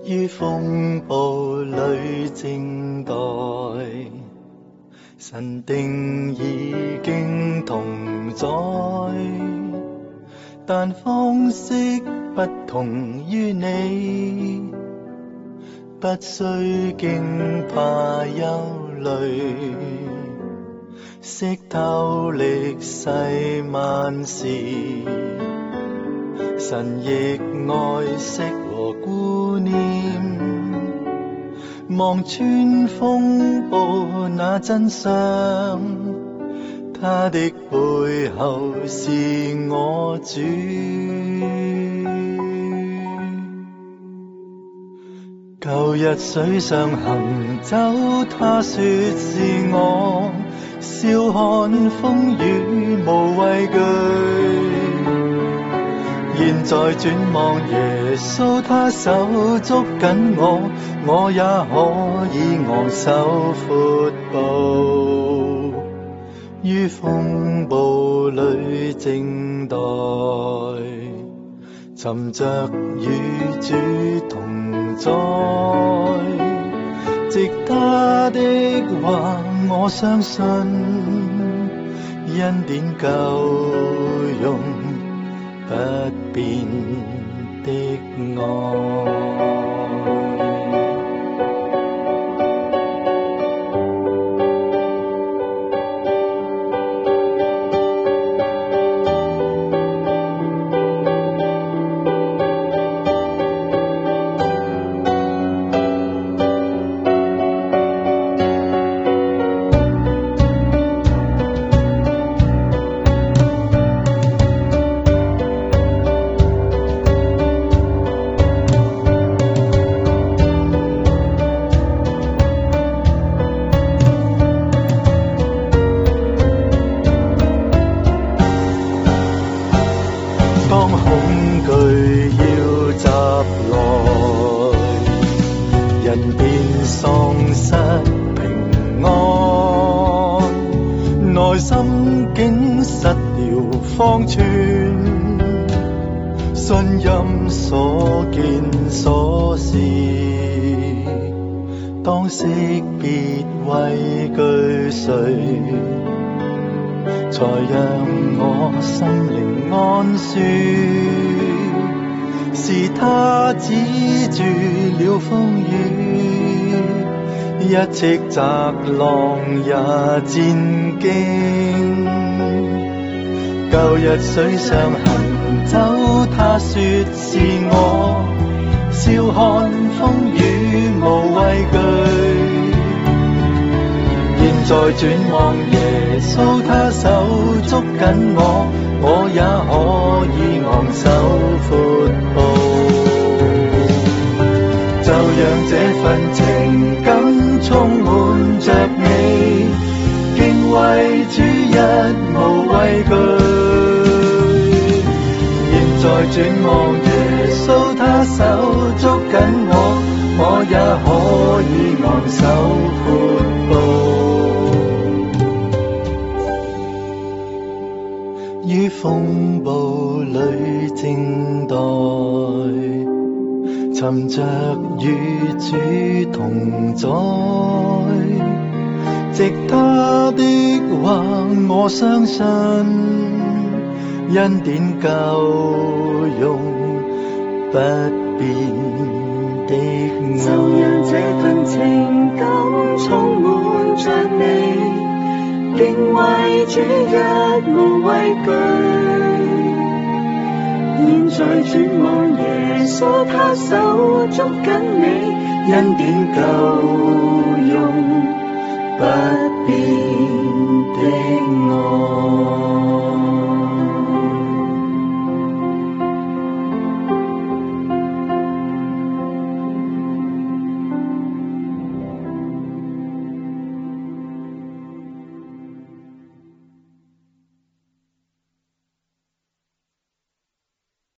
於風暴裏靜待，神定已經同在，但方式不同於你，不需驚怕憂慮，識透歷世萬事，神亦愛惜和顧念，望穿風暴那真相，他的背後是我主。舊日水上行走，他說是我，笑看風雨無畏懼。現在轉望耶穌，他手捉緊我，我也可以昂首闊步，於風暴裏靜待，尋着與主同在，藉他的話我相信，恩典夠用，不變的愛。方寸信任所見所視，當識別畏懼誰，才讓我心靈安舒。是他止住了風雨，一斥責浪也戰兢。舊日水上行走，他說是我，笑看風雨無畏懼。現在轉望耶穌，他手捉緊我，我也可以昂首闊步。就讓這份情感充滿着你，敬畏主一無畏懼。現在轉望耶穌，他手捉緊我，我也可以昂首闊步，於風暴裏靜待，尋着與主同在，藉他的話我相信，恩典夠用，不變的愛。 就讓這份情感充滿着你，敬畏主一無畏懼。現在轉望耶穌，他手捉緊你，恩典夠用，不變的愛。